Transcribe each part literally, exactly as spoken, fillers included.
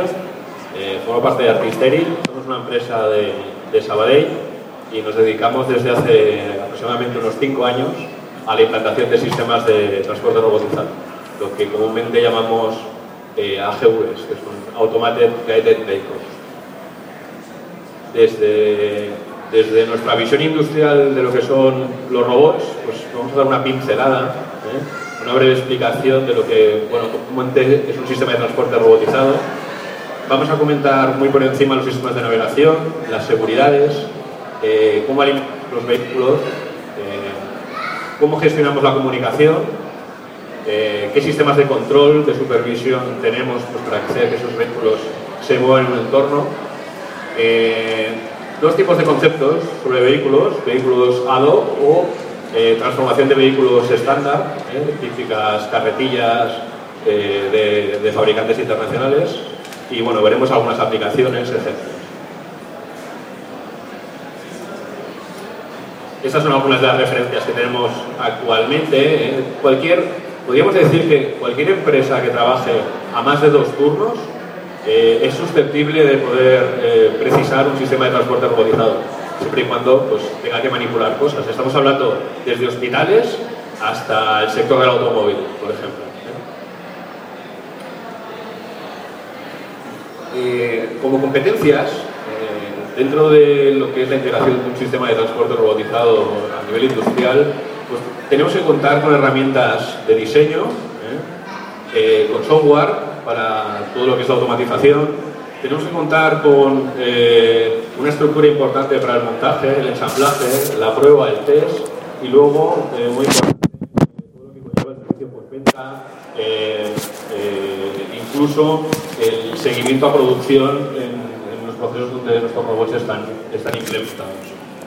gracias. Eh, formo parte de Artisteri, somos una empresa de, de Sabadell y nos dedicamos desde hace aproximadamente unos cinco años a la implantación de sistemas de transporte robotizado, lo que comúnmente llamamos eh, A G Vs, que son Automated Guided Vehicles. Desde, desde nuestra visión industrial de lo que son los robots, pues vamos a dar una pincelada, ¿eh? una breve explicación de lo que, bueno, comúnmente es un sistema de transporte robotizado. Vamos a comentar muy por encima los sistemas de navegación, las seguridades, eh, cómo alimentan los vehículos, eh, cómo gestionamos la comunicación, eh, qué sistemas de control, de supervisión tenemos pues, para hacer que esos vehículos se muevan en un entorno. Eh, dos tipos de conceptos sobre vehículos, vehículos ad hoc o eh, transformación de vehículos estándar, eh, típicas carretillas eh, de, de fabricantes internacionales. Y bueno, veremos algunas aplicaciones, ejemplos. Estas son algunas de las referencias que tenemos actualmente. ¿eh? Cualquier, podríamos decir que cualquier empresa que trabaje a más de dos turnos eh, es susceptible de poder eh, precisar un sistema de transporte robotizado, siempre y cuando pues, tenga que manipular cosas. Estamos hablando desde hospitales hasta el sector del automóvil, por ejemplo. Eh, como competencias, eh, dentro de lo que es la integración de un sistema de transporte robotizado a nivel industrial, pues tenemos que contar con herramientas de diseño, eh, eh, con software para todo lo que es la automatización. Tenemos que contar con eh, una estructura importante para el montaje, el ensamblaje, la prueba, el test y luego, eh, muy importante, todo lo que conlleva el servicio postventa, eh, eh, incluso el seguimiento a producción en, en los procesos donde nuestros robots están, están implementados.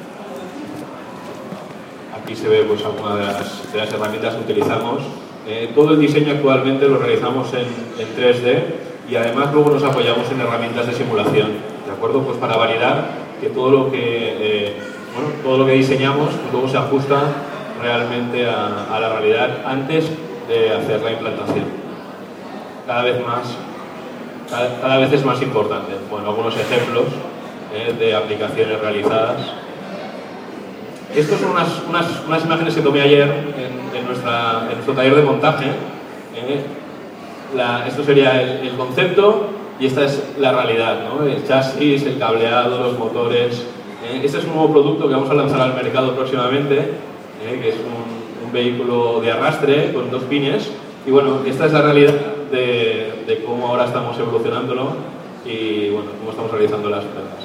Aquí se ve pues, algunas de las, de las herramientas que utilizamos. Eh, todo el diseño actualmente lo realizamos en, en tres D y además luego nos apoyamos en herramientas de simulación, ¿de acuerdo? Pues para validar que todo lo que, eh, bueno, todo lo que diseñamos pues luego se ajusta realmente a, a la realidad antes de hacer la implantación. Cada vez más Cada, cada vez es más importante. Bueno, algunos ejemplos eh, de aplicaciones realizadas. Estas son unas, unas, unas imágenes que tomé ayer en, en, nuestra, en nuestro taller de montaje. Eh, la, esto sería el, el concepto y esta es la realidad, ¿no? El chasis, el cableado, los motores. Eh, este es un nuevo producto que vamos a lanzar al mercado próximamente, eh, que es un, un vehículo de arrastre con dos pines. Y bueno, esta es la realidad de, de cómo ahora estamos evolucionándolo y bueno, cómo estamos realizando las pruebas.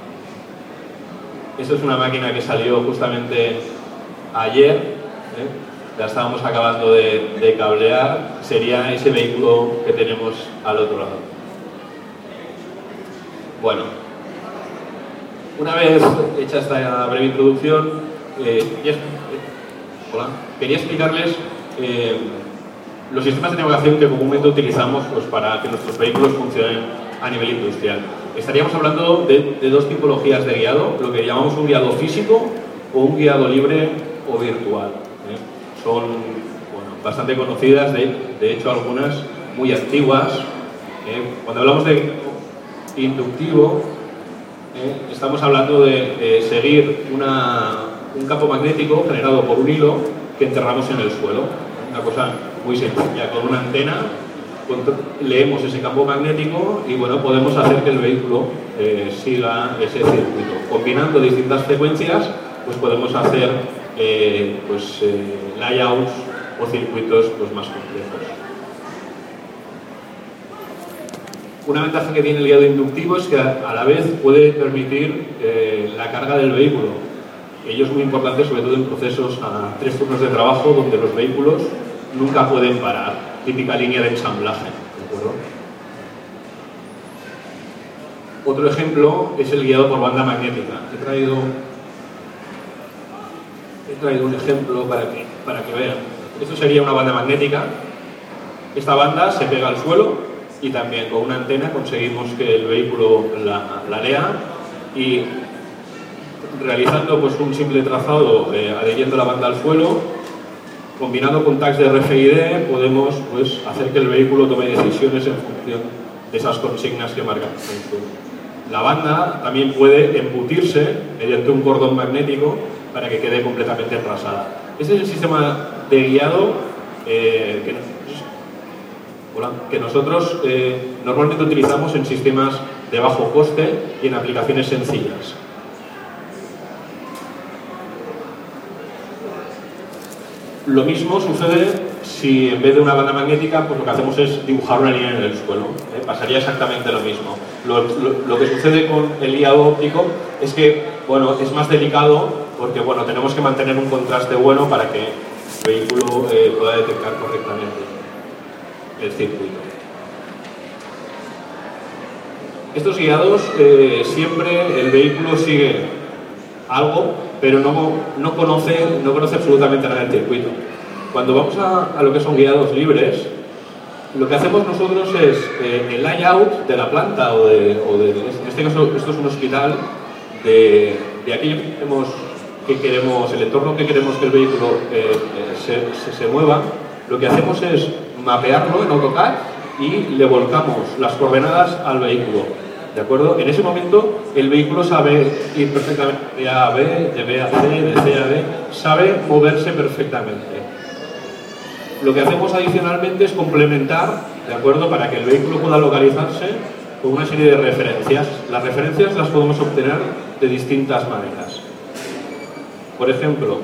Esto es una máquina que salió justamente ayer, ¿eh? La estábamos acabando de, de cablear, sería ese vehículo que tenemos al otro lado. Bueno, una vez hecha esta breve introducción, eh, quería, eh, hola, quería explicarles eh, los sistemas de navegación que comúnmente utilizamos pues, para que nuestros vehículos funcionen a nivel industrial. Estaríamos hablando de, de dos tipologías de guiado, lo que llamamos un guiado físico o un guiado libre o virtual. ¿eh? Son bueno, bastante conocidas, de, de hecho algunas muy antiguas. ¿eh? Cuando hablamos de inductivo, ¿eh? estamos hablando de, de seguir una, un campo magnético generado por un hilo que enterramos en el suelo. Una cosa muy sencilla, con una antena leemos ese campo magnético y bueno, podemos hacer que el vehículo eh, siga ese circuito. Combinando distintas frecuencias, pues podemos hacer eh, pues, eh, layouts o circuitos pues, más complejos. Una ventaja que tiene el guiado inductivo es que a la vez puede permitir eh, la carga del vehículo. Ello es muy importante, sobre todo en procesos a tres turnos de trabajo, donde los vehículos nunca pueden parar. Típica línea de ensamblaje, ¿de acuerdo? Otro ejemplo es el guiado por banda magnética. He traído, he traído un ejemplo para que, para que vean. Esto sería una banda magnética. Esta banda se pega al suelo y también con una antena conseguimos que el vehículo la, la lea y realizando pues, un simple trazado eh, adhiriendo la banda al suelo, combinado con tags de R F I D, podemos pues, hacer que el vehículo tome decisiones en función de esas consignas que marcan el suelo. La banda también puede embutirse mediante un cordón magnético para que quede completamente enrasada. Este es el sistema de guiado eh, que, hola, que nosotros eh, normalmente utilizamos en sistemas de bajo coste y en aplicaciones sencillas. Lo mismo sucede si en vez de una banda magnética, pues lo que hacemos es dibujar una línea en el suelo. ¿eh? Pasaría exactamente lo mismo. Lo, lo, lo que sucede con el guiado óptico es que, bueno, es más delicado porque, bueno, tenemos que mantener un contraste bueno para que el vehículo eh, pueda detectar correctamente el circuito. Estos guiados, eh, siempre el vehículo sigue algo, pero no, no, conoce, no conoce absolutamente nada del circuito. Cuando vamos a, a lo que son guiados libres, lo que hacemos nosotros es eh, el layout de la planta, o de, o de, en este caso esto es un hospital, de, de aquello que queremos, que queremos, el entorno que queremos que el vehículo eh, eh, se, se, se mueva, lo que hacemos es mapearlo en AutoCAD y le volcamos las coordenadas al vehículo. ¿De acuerdo? En ese momento el vehículo sabe ir perfectamente de A a B, de B a C, de C a D, sabe moverse perfectamente. Lo que hacemos adicionalmente es complementar, ¿de acuerdo?, para que el vehículo pueda localizarse con una serie de referencias. Las referencias las podemos obtener de distintas maneras. Por ejemplo,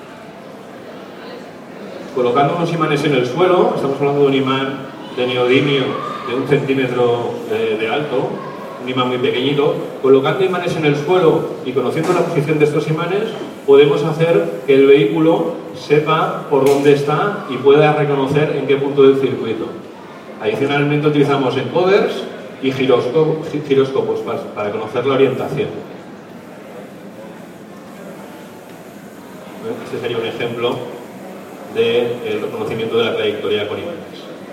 colocando unos imanes en el suelo, estamos hablando de un imán de neodimio de un centímetro de, de alto, un imán muy pequeñito. Colocando imanes en el suelo y conociendo la posición de estos imanes, podemos hacer que el vehículo sepa por dónde está y pueda reconocer en qué punto del circuito. Adicionalmente utilizamos encoders y giroscopos, giroscopos para, para conocer la orientación. Este sería un ejemplo del reconocimiento de la trayectoria con imanes.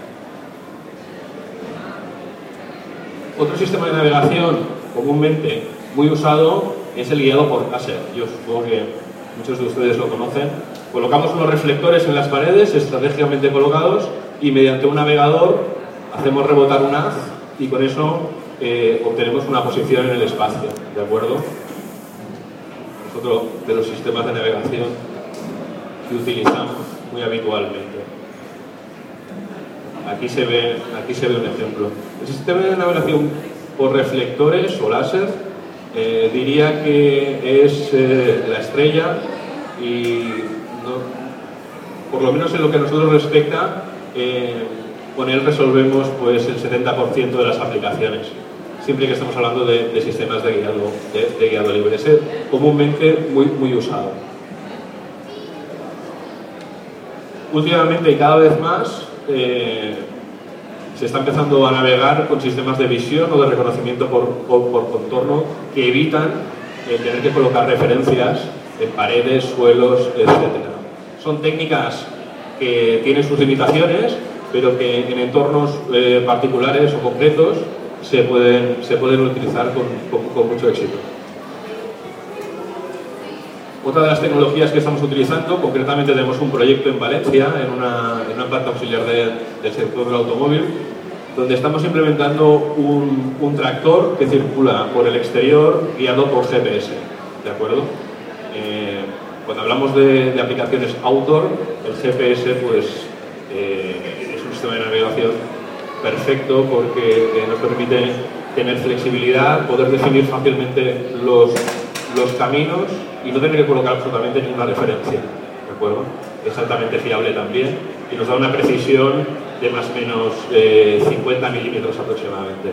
Otro sistema de navegación comúnmente muy usado es el guiado por láser. Yo supongo que muchos de ustedes lo conocen. Colocamos unos reflectores en las paredes, estratégicamente colocados, y mediante un navegador hacemos rebotar un haz y con eso eh, obtenemos una posición en el espacio. ¿De acuerdo? Es otro de los sistemas de navegación que utilizamos muy habitualmente. Aquí se ve, aquí se ve un ejemplo. El sistema de navegación por reflectores o láser eh, diría que es eh, la estrella y no, por lo menos en lo que a nosotros respecta, eh, con él resolvemos pues, el setenta por ciento de las aplicaciones, siempre que estamos hablando de, de sistemas de guiado, de, de guiado libre. Es comúnmente muy, muy usado. Últimamente y cada vez más Eh, se está empezando a navegar con sistemas de visión o de reconocimiento por, por, por contorno que evitan el tener que colocar referencias en paredes, suelos, etcétera. Son técnicas que tienen sus limitaciones, pero que en entornos eh, particulares o concretos se pueden, se pueden utilizar con, con, con mucho éxito. Otra de las tecnologías que estamos utilizando, concretamente tenemos un proyecto en Valencia, en una, en una planta auxiliar de, del sector del automóvil, donde estamos implementando un, un tractor que circula por el exterior guiado por G P S. ¿De acuerdo? Eh, cuando hablamos de, de aplicaciones outdoor, el G P S pues, eh, es un sistema de navegación perfecto porque eh, nos permite tener flexibilidad, poder definir fácilmente los, los caminos y no tener que colocar absolutamente ninguna referencia, ¿de acuerdo? Es altamente fiable también y nos da una precisión de más o menos eh, cincuenta milímetros aproximadamente.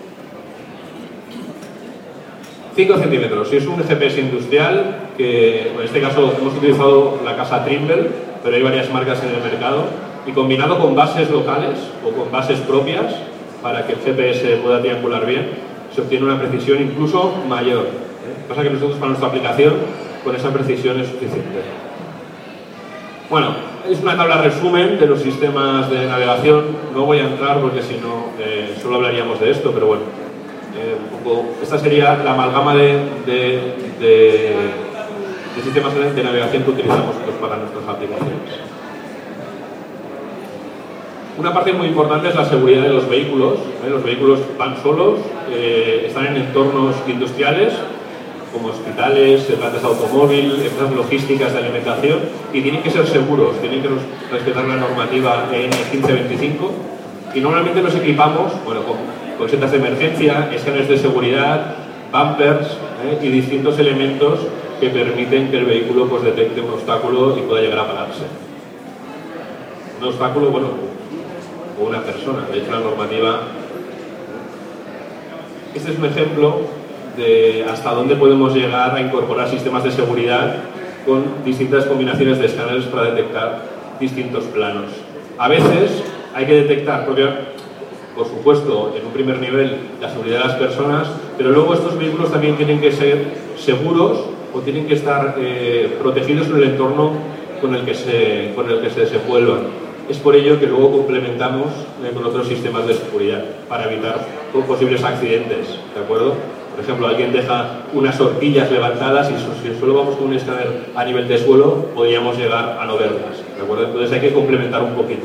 cinco centímetros, y es un G P S industrial que en este caso hemos utilizado la casa Trimble, pero hay varias marcas en el mercado, y combinado con bases locales o con bases propias para que el G P S pueda triangular bien, se obtiene una precisión incluso mayor. ¿eh? Pasa que nosotros para nuestra aplicación con esa precisión es suficiente. Bueno, es una tabla resumen de los sistemas de navegación. No voy a entrar porque si no eh, solo hablaríamos de esto, pero bueno, eh, un poco, esta sería la amalgama de, de, de, de sistemas de navegación que utilizamos pues, para nuestras aplicaciones. Una parte muy importante es la seguridad de los vehículos. ¿eh? Los vehículos van solos, eh, están en entornos industriales, como hospitales, plantas de automóvil, empresas logísticas de alimentación, y tienen que ser seguros, tienen que respetar la normativa E N quince veinticinco, y normalmente los equipamos bueno, con, con setas de emergencia, escáneres de seguridad, bumpers ¿eh? y distintos elementos que permiten que el vehículo pues, detecte un obstáculo y pueda llegar a pararse. Un obstáculo, bueno, o una persona, de hecho la normativa. Este es un ejemplo de hasta dónde podemos llegar a incorporar sistemas de seguridad con distintas combinaciones de escáneres para detectar distintos planos. A veces hay que detectar, por supuesto, en un primer nivel la seguridad de las personas, pero luego estos vehículos también tienen que ser seguros o tienen que estar eh, protegidos en el entorno con el que se, con el que se desenvuelvan. Es por ello que luego complementamos eh, con otros sistemas de seguridad para evitar posibles accidentes, ¿de acuerdo? Por ejemplo, alguien deja unas horquillas levantadas y si solo vamos con un escáner a nivel de suelo, podríamos llegar a no verlas, ¿de acuerdo? Entonces hay que complementar un poquito.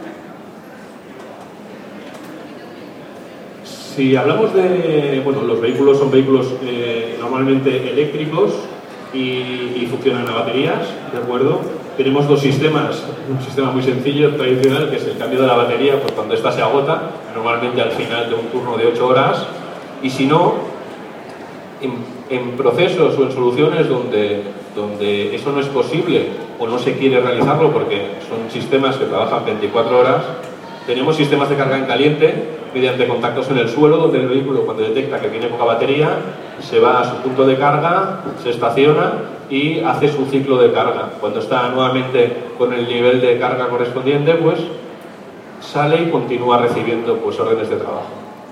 Si hablamos de, bueno, los vehículos son vehículos eh, normalmente eléctricos y, y funcionan a baterías, ¿de acuerdo? Tenemos dos sistemas, un sistema muy sencillo, tradicional, que es el cambio de la batería, pues cuando ésta se agota, normalmente al final de un turno de ocho horas, y si no, en, en procesos o en soluciones donde, donde eso no es posible o no se quiere realizarlo porque son sistemas que trabajan veinticuatro horas, tenemos sistemas de carga en caliente mediante contactos en el suelo, donde el vehículo, cuando detecta que tiene poca batería, se va a su punto de carga, se estaciona y hace su ciclo de carga. Cuando está nuevamente con el nivel de carga correspondiente, pues sale y continúa recibiendo pues, órdenes de trabajo.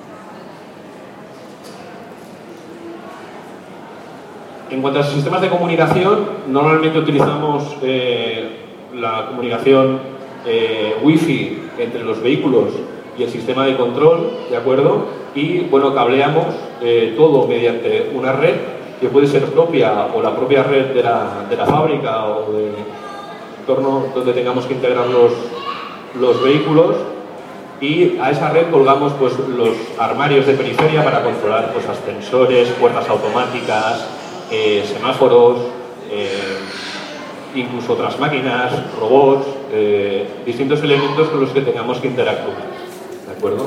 En cuanto a sistemas de comunicación, normalmente utilizamos eh, la comunicación eh, Wi-Fi entre los vehículos y el sistema de control, ¿de acuerdo? Y, bueno, cableamos eh, todo mediante una red que puede ser propia o la propia red de la, de la fábrica o de entorno donde tengamos que integrar los, los vehículos, y a esa red colgamos pues, los armarios de periferia para controlar pues, ascensores, puertas automáticas, eh, semáforos, eh, incluso otras máquinas, robots, eh, distintos elementos con los que tengamos que interactuar. ¿De acuerdo?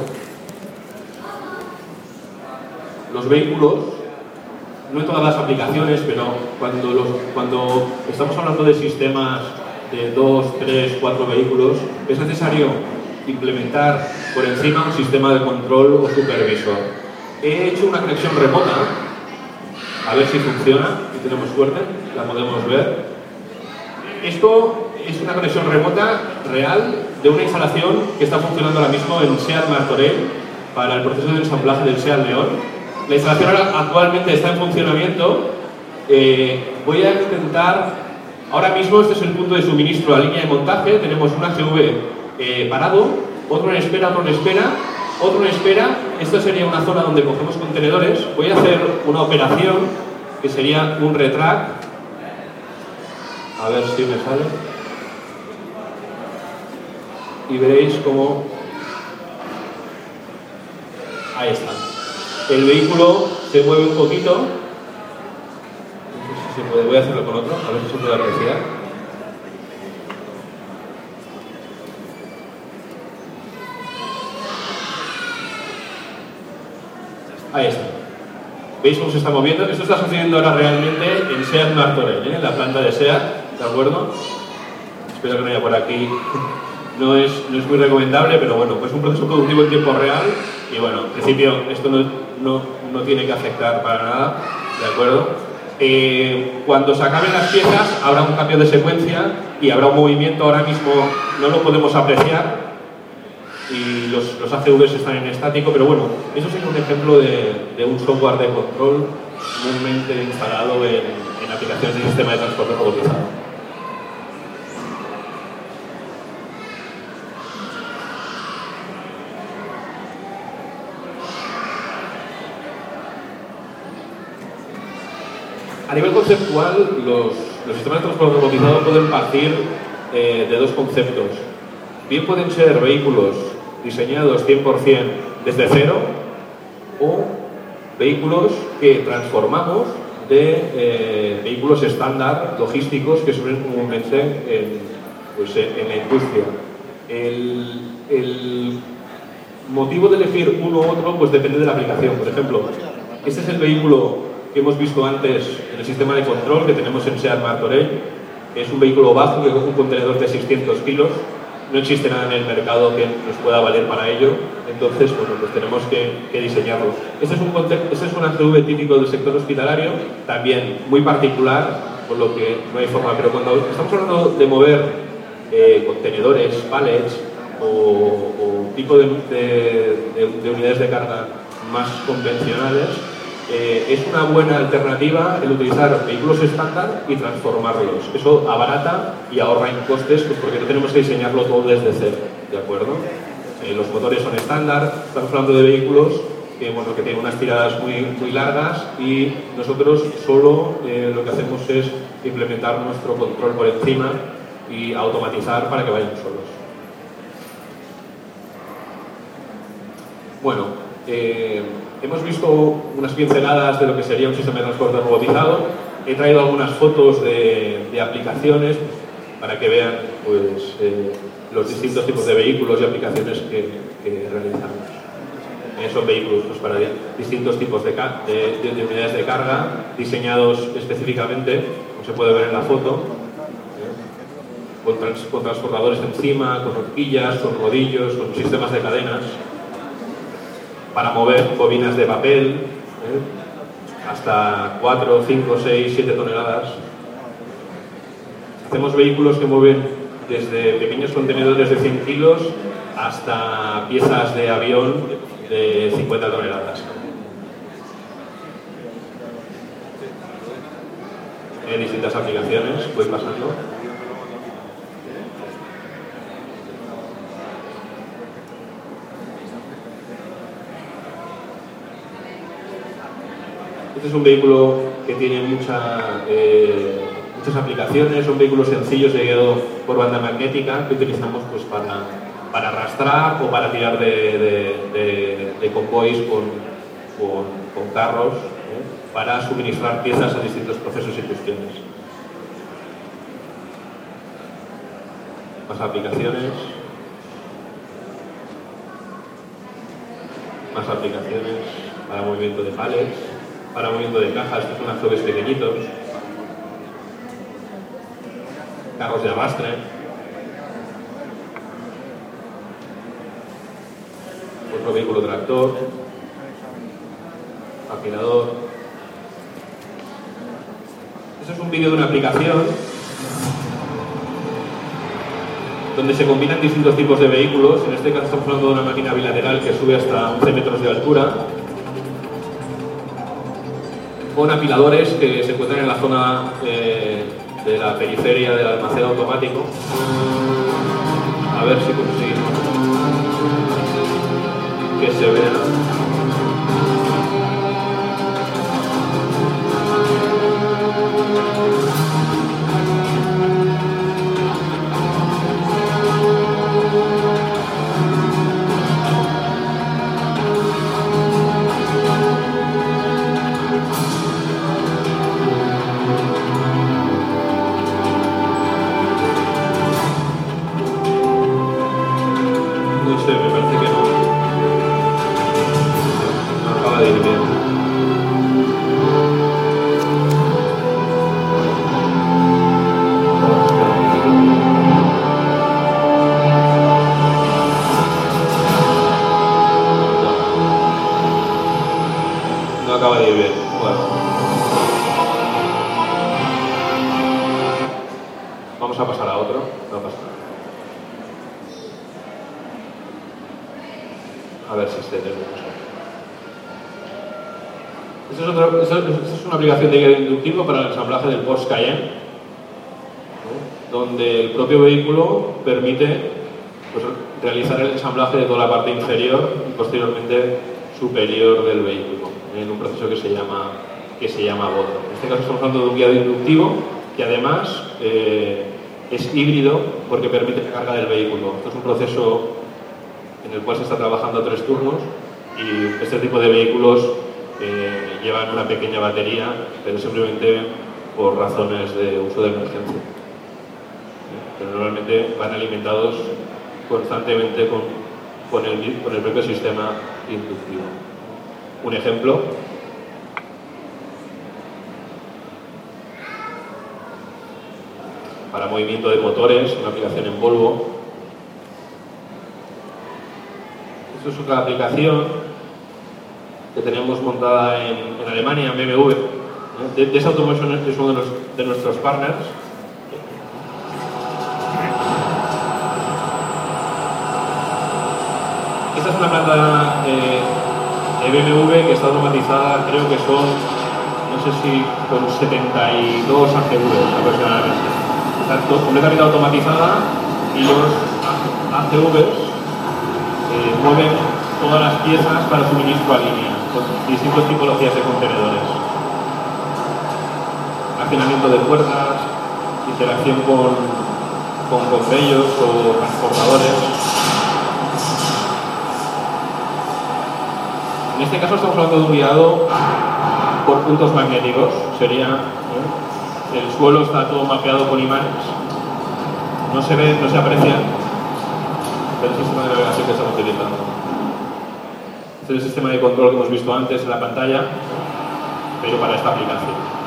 Los vehículos, no en todas las aplicaciones, pero cuando, los, cuando estamos hablando de sistemas de dos, tres, cuatro vehículos, es necesario implementar por encima un sistema de control o supervisor. He hecho una conexión remota, a ver si funciona, si tenemos suerte, la podemos ver. Esto es una conexión remota real de una instalación que está funcionando ahora mismo en SEAT Martorell para el proceso de ensamblaje del SEAT León. La instalación ahora, actualmente está en funcionamiento. Eh, voy a intentar, ahora mismo este es el punto de suministro a línea de montaje. Tenemos un A G V eh, parado, otro en espera, otro en espera, otro en espera. Esta sería una zona donde cogemos contenedores. Voy a hacer una operación que sería un retract. A ver si me sale. Y veréis cómo... Ahí está. El vehículo se mueve un poquito. No sé si se puede. Voy a hacerlo con otro, a ver si se puede apreciar. Ahí está. ¿Veis cómo se está moviendo? Esto está sucediendo ahora realmente en SEAT Martorell, ¿eh? En la planta de SEAT, ¿de acuerdo? Espero que no haya por aquí. No es, no es muy recomendable, pero bueno, pues un proceso productivo en tiempo real y bueno, en principio esto no, no, no tiene que afectar para nada, ¿de acuerdo? Eh, cuando se acaben las piezas habrá un cambio de secuencia y habrá un movimiento, ahora mismo no lo podemos apreciar y los, los A G Vs están en estático, pero bueno, eso es un ejemplo de, de un software de control comúnmente instalado en, en aplicaciones de sistema de transporte robotizado. A nivel conceptual, los, los sistemas de transporte robotizado pueden partir eh, de dos conceptos. Bien pueden ser vehículos diseñados cien por cien desde cero o vehículos que transformamos de eh, vehículos estándar logísticos que se ven comúnmente en, pues, en la industria. El, el motivo de elegir uno u otro pues depende de la aplicación. Por ejemplo, este es el vehículo que hemos visto antes en el sistema de control que tenemos en SEAT Martorell. Es un vehículo bajo que coge un contenedor de seiscientos kilos. No existe nada en el mercado que nos pueda valer para ello, entonces bueno, pues tenemos que, que diseñarlo. Este es, un, este es un A G V típico del sector hospitalario, también muy particular, por lo que no hay forma, pero cuando estamos hablando de mover eh, contenedores, pallets o, o tipo de, de, de, de unidades de carga más convencionales, Eh, es una buena alternativa el utilizar vehículos estándar y transformarlos. Eso abarata y ahorra en costes, pues porque no tenemos que diseñarlo todo desde cero, ¿de acuerdo? Eh, los motores son estándar, estamos hablando de vehículos que, bueno, que tienen unas tiradas muy, muy largas y nosotros solo eh, lo que hacemos es implementar nuestro control por encima y automatizar para que vayan solos. Bueno, eh, hemos visto unas pinceladas de lo que sería un sistema de transporte robotizado. He traído algunas fotos de, de aplicaciones para que vean pues, eh, los distintos tipos de vehículos y aplicaciones que, que realizamos. Eh, son vehículos pues, para distintos tipos de, de, de, de unidades de carga, diseñados específicamente, como se puede ver en la foto, eh, con, trans, con transportadores encima, con horquillas, con rodillos, con sistemas de cadenas, para mover bobinas de papel, ¿eh? hasta cuatro, cinco, seis, siete toneladas. Hacemos vehículos que mueven desde pequeños contenedores de cien kilos hasta piezas de avión de cincuenta toneladas. Hay distintas aplicaciones, voy pasando. Este es un vehículo que tiene mucha, eh, muchas aplicaciones, son vehículos sencillos de guiado por banda magnética que utilizamos pues, para, para arrastrar o para tirar de, de, de, de convoys con, con, con carros, ¿eh? para suministrar piezas a distintos procesos industriales. Más aplicaciones. Más aplicaciones para movimiento de pallets, para movimiento de cajas, que son azobes pequeñitos, carros de arrastre, otro vehículo tractor, afilador. Este es un vídeo de una aplicación donde se combinan distintos tipos de vehículos. En este caso estamos hablando de una máquina bilateral que sube hasta once metros de altura, con apiladores que se encuentran en la zona eh, de la periferia del almacén automático. A ver si conseguimos que se vea. Acaba de ir bien. Bueno. Vamos a pasar a otro. No pasa nada. A ver si este tenemos. Esta es, otra, esta es una aplicación de guía inductivo para el ensamblaje del Porsche Cayenne, ¿no? Donde el propio vehículo permite pues, realizar el ensamblaje de toda la parte inferior y posteriormente superior del vehículo, en un proceso que se llama, que se llama boda. En este caso estamos hablando de un guiado inductivo que además eh, es híbrido porque permite la carga del vehículo. Esto es un proceso en el cual se está trabajando a tres turnos y este tipo de vehículos eh, llevan una pequeña batería, pero simplemente por razones de uso de emergencia. Pero normalmente van alimentados constantemente con, con, el, con el propio sistema inductivo. Un ejemplo. Para movimiento de motores, una aplicación en Volvo. Esto es otra aplicación que tenemos montada en, en Alemania, en B M W. De, de esa Automation es uno de, los, de nuestros partners. Esta es una planta eh, de B M W que está automatizada, creo que son, no sé si con setenta y dos A G Vs aproximadamente. Está completamente automatizada y los A G Vs eh, mueven todas las piezas para suministro a línea, con distintas tipologías de contenedores. Accionamiento de puertas, interacción con, con conveyos o transportadores. En este caso estamos hablando de un guiado por puntos magnéticos. Sería, ¿eh? El suelo está todo mapeado con imanes. No se ve, no se aprecia el sistema de navegación que estamos utilizando. Este es el sistema de control que hemos visto antes en la pantalla, pero para esta aplicación.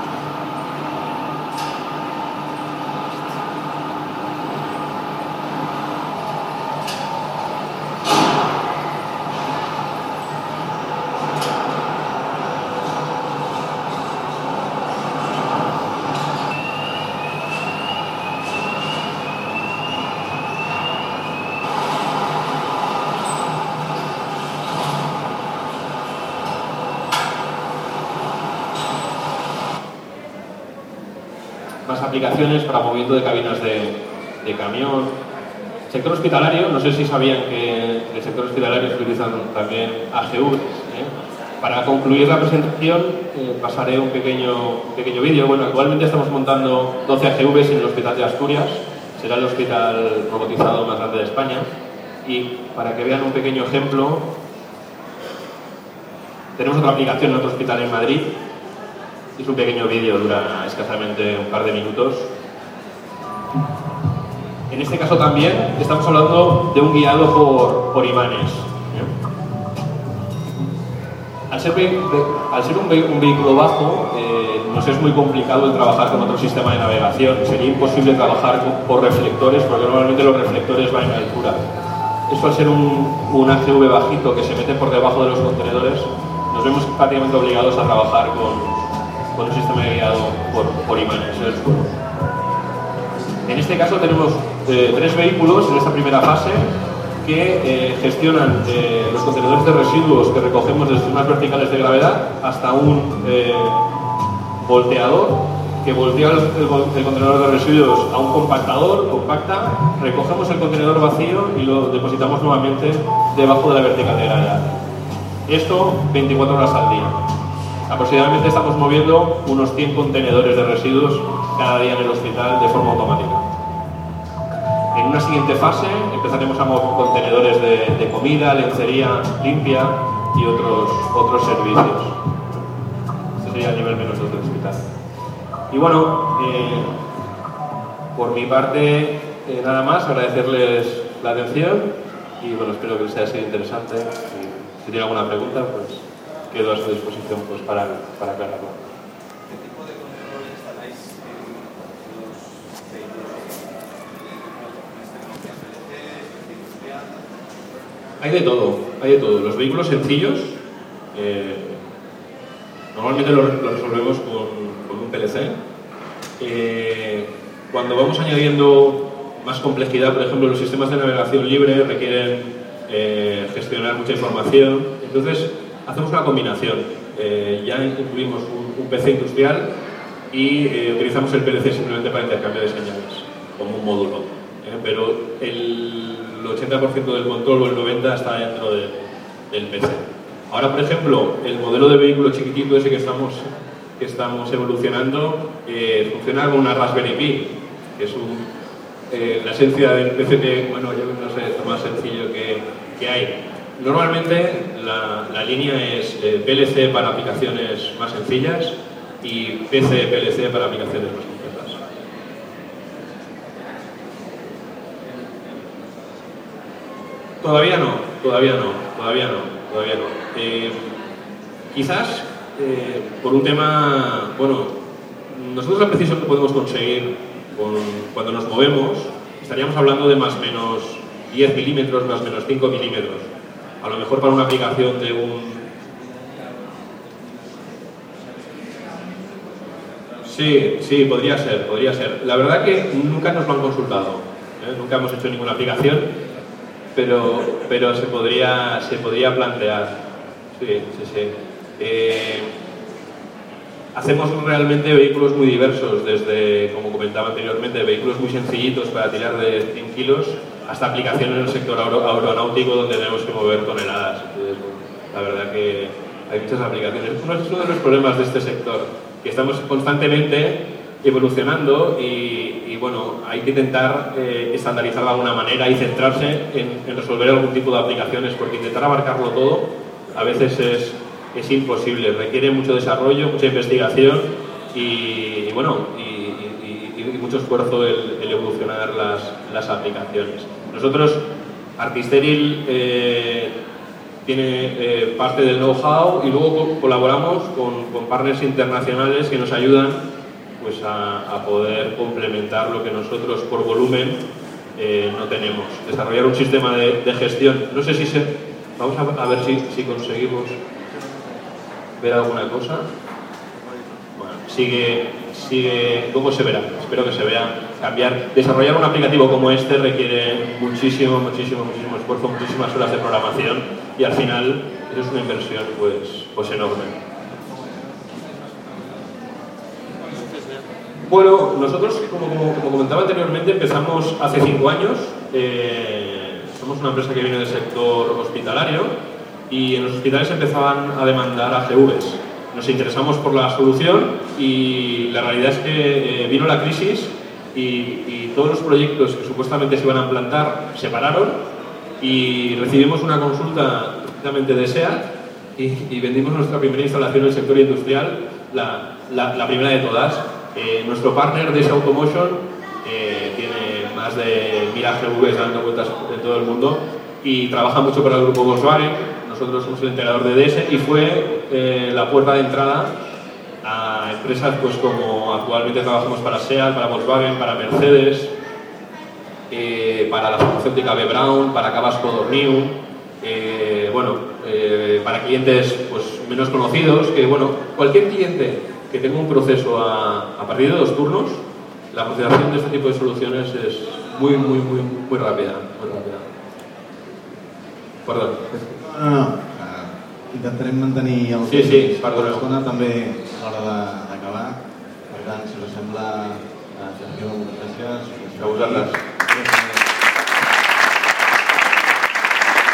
Más aplicaciones para movimiento de cabinas de, de camión. Sector hospitalario, no sé si sabían que en el sector hospitalario se utilizan también A G Vs. ¿eh? Para concluir la presentación eh, pasaré un pequeño, un pequeño vídeo. Bueno, actualmente estamos montando doce A G Vs en el Hospital de Asturias. Será el hospital robotizado más grande de España. Y para que vean un pequeño ejemplo, tenemos otra aplicación en otro hospital en Madrid. Es un pequeño vídeo, dura escasamente un par de minutos. En este caso también estamos hablando de un guiado por, por imanes. Al ser, al ser un, un vehículo bajo, eh, nos es muy complicado el trabajar con otro sistema de navegación. Sería imposible trabajar con, por reflectores, porque normalmente los reflectores van en altura. Esto, al ser un, un A G V bajito que se mete por debajo de los contenedores, nos vemos prácticamente obligados a trabajar con con un sistema de guiado por, por imanes en el suelo. En este caso tenemos eh, tres vehículos en esta primera fase que eh, gestionan eh, los contenedores de residuos que recogemos desde zonas verticales de gravedad hasta un eh, volteador que voltea el, el, el contenedor de residuos a un compactador, compacta, recogemos el contenedor vacío y lo depositamos nuevamente debajo de la vertical de gravedad. Esto veinticuatro horas al día. Aproximadamente estamos moviendo unos cien contenedores de residuos cada día en el hospital de forma automática. En una siguiente fase empezaremos a mover contenedores de, de comida, lencería limpia y otros, otros servicios. Este sería el nivel menos dos del hospital. Y bueno, eh, por mi parte eh, nada más, agradecerles la atención y bueno, espero que les haya sido interesante. Y si tienen alguna pregunta, pues quedo a su disposición pues, para, para aclararlo. ¿Qué tipo de control instaláis en los vehículos? ¿Industrial? Hay de todo, hay de todo. Los vehículos sencillos eh, normalmente lo, lo resolvemos con, con un P L C. Eh, cuando vamos añadiendo más complejidad, por ejemplo, los sistemas de navegación libre requieren eh, gestionar mucha información. Entonces, hacemos una combinación. Eh, ya incluimos un, un P C industrial y eh, utilizamos el P L C simplemente para intercambio de señales, como un módulo. Eh, pero el ochenta por ciento del control o el noventa por ciento está dentro de, del P C. Ahora, por ejemplo, el modelo de vehículo chiquitito ese que estamos, que estamos evolucionando eh, funciona con una Raspberry Pi, que es un, eh, la esencia del P C P, bueno, yo no sé, es lo más sencillo que, que hay. Normalmente la, la línea es eh, P L C para aplicaciones más sencillas y P C P L C para aplicaciones más complejas. Todavía no, todavía no, todavía no, todavía no. Eh, quizás eh, por un tema, bueno, nosotros la precisión que podemos conseguir con, cuando nos movemos, estaríamos hablando de más o menos diez milímetros, más o menos cinco milímetros. A lo mejor para una aplicación de un... Sí, sí, podría ser, podría ser. La verdad que nunca nos lo han consultado, ¿eh? Nunca hemos hecho ninguna aplicación, pero, pero se, podría, se podría plantear. Sí, sí, sí. Eh, hacemos realmente vehículos muy diversos, desde, como comentaba anteriormente, vehículos muy sencillitos para tirar de cien kilos, hasta aplicaciones en el sector aeronáutico donde tenemos que mover toneladas. Entonces, la verdad que hay muchas aplicaciones. Uno es uno de los problemas de este sector, que estamos constantemente evolucionando y, y bueno, hay que intentar eh, estandarizar de alguna manera y centrarse en, en resolver algún tipo de aplicaciones, porque intentar abarcarlo todo a veces es, es imposible, requiere mucho desarrollo, mucha investigación y, y bueno, y, y, y, y mucho esfuerzo el, el evolucionar las, las aplicaciones. Nosotros, Artisteril eh, tiene eh, parte del know-how y luego co colaboramos con, con partners internacionales que nos ayudan pues, a, a poder complementar lo que nosotros por volumen eh, no tenemos. Desarrollar un sistema de, de gestión. No sé si se... Vamos a, a ver si, si conseguimos ver alguna cosa. Bueno, sigue, sigue... Luego se verá. Espero que se vea. Cambiar, desarrollar un aplicativo como este requiere muchísimo, muchísimo, muchísimo esfuerzo, muchísimas horas de programación y al final eso es una inversión pues, pues enorme. Bueno, nosotros, como, como, como comentaba anteriormente, empezamos hace cinco años. Eh, somos una empresa que viene del sector hospitalario y en los hospitales empezaban a demandar A G Vs. Nos interesamos por la solución y la realidad es que eh, vino la crisis y, y todos los proyectos que supuestamente se iban a implantar se pararon y recibimos una consulta precisamente de SEAT y, y vendimos nuestra primera instalación en el sector industrial, la, la, la primera de todas. Eh, nuestro partner D S Automotion eh, tiene más de mil A G Vs dando vueltas en todo el mundo y trabaja mucho para el grupo Volkswagen. Nosotros somos el integrador de D S y fue eh, la puerta de entrada a empresas pues como actualmente trabajamos para SEAT, para Volkswagen, para Mercedes, eh, para la farmacéutica B. Braun, para Cabas Codorniu, eh, bueno, eh, para clientes pues menos conocidos, que bueno, cualquier cliente que tenga un proceso a, a partir de dos turnos, la procesación de este tipo de soluciones es muy, muy, muy, muy rápida, muy rápida. Perdó. No, no, no. Intentarem mantenir el sí, sí, perdoneu. Estona també a l'hora d'acabar. Per tant, si us sembla, Sergio, moltes gràcies. A vosaltres.